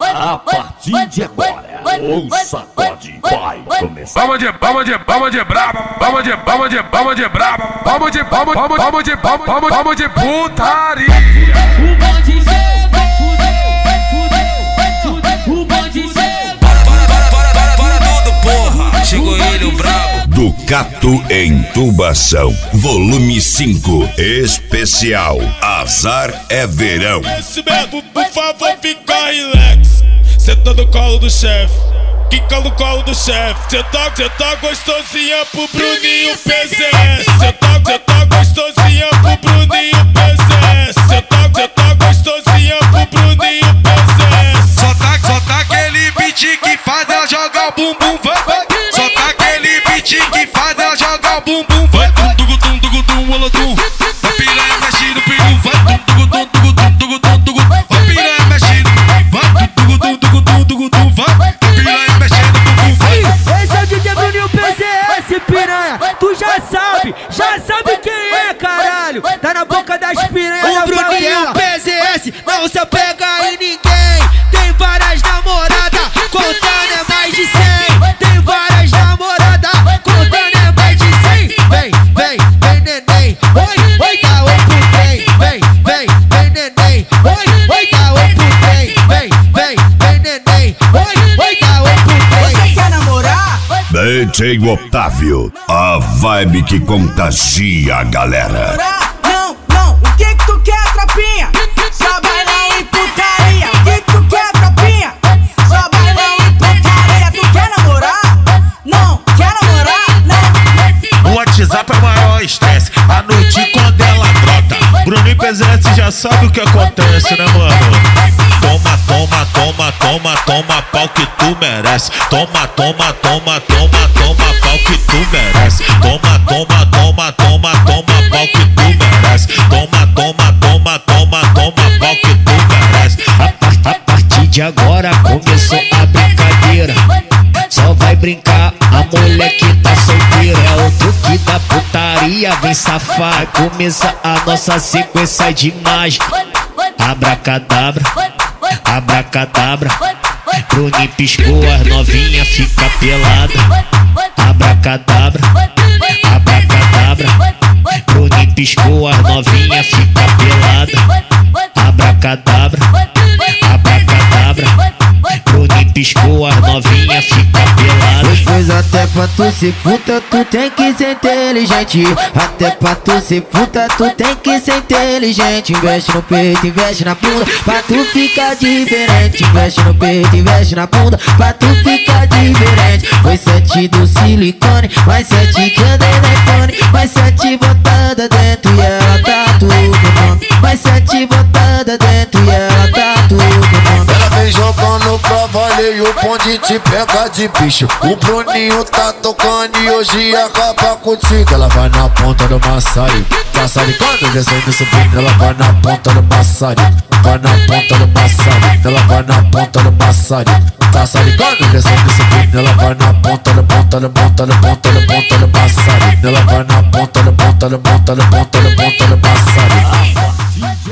A partir de agora, o sacode vai começar. Vamos de brabo, vamos de brabo, vamos de putaria. O bonde chega, fudeu, o bonde chega. Para tudo, porra, chegou ele, o brabo. Ducato Entubação, volume 5, especial Azar é Verão. Conhecimento, por favor, fica relax. Senta no colo do chefe, quica no colo do chefe. Cê tá gostosinha pro Bruninho PZS. Cê tá gostosinha pro Bruninho PZS. Cê tá gostosinha pro Bruninho PZS. Só tá aquele beat que faz ela jogar o bumbum, vai. Só tá aquele beat que faz ela jogar o bumbum, vai. Tum, olodum. A piranha mexe no peru, vai. Tum, a piranha mexe no peru, vai. Tum, vai. A piranha mexe no bumbum, vai. Esse é o DJ Bruninho PZS, piranha. Tu já sabe quem é, caralho. Tá na boca das piranhas. O Bruninho PZS não se apega em ninguém. Tem várias namoradas, contando é mais de 100. Tem várias namoradas, contando é mais de 100. Vem, neném. Oi, dá oi pro trem. Vem, neném. Oi, dá oi pro trem. Vem, neném. Oi, dá oi pro trem. Você quer namorar? DJ Otávio, a vibe que contagia a galera. Não, o que tu quer, tropinha? Só bailão e putaria. O que tu quer, tropinha? Só bailão e putaria. Tu quer namorar? Não, quer namorar? Não. O WhatsApp é o maior estresse. A noite quando ela brota, Bruninho PZS já sabe o que acontece, né, mano? Toma pau que tu merece. Toma pau que tu merece. Toma pau que tu merece. Toma pau que tu merece. A partir de agora começou a brincadeira. Só vai brincar a mulher que tá solteira. É o truque da putaria, vem safar. Começa a nossa sequência de mágica. Abracadabra, abracadabra. Bruninho piscou, as novinha fica pelada. Abracadabra, abracadabra. Bruninho piscou, as novinha fica pelada. Abracadabra, abracadabra. Bruninho piscou, as novinha fica pelada. Pois até pra tu ser puta, tu tem que ser inteligente. Até pra tu ser puta, tu tem que ser inteligente. Investe no peito, investe na bunda, pra tu ficar diferente. Investe no peito, investe na bunda, pra tu ficar diferente. Foi 7 do silicone, mais 7 que andei na iPhone. Mais 7 botada dentro e ela tá tudo bom. Mais 7 botada dentro e ela tá tudo bom. Ela vem jogando pra valer e o bonde te pega de bicho. O Bruninho tá tocando e hoje acaba contigo. Ela vai na ponta do maçarico, tá salicando, descendo e subindo. Ela vai na ponta do maçarico, vai na ponta do maçarico. Ela vai na ponta do maçarico, tá salicando, descendo e subindo. Ela vai na ponta do maçarico. Ela vai na ponta do maçarico.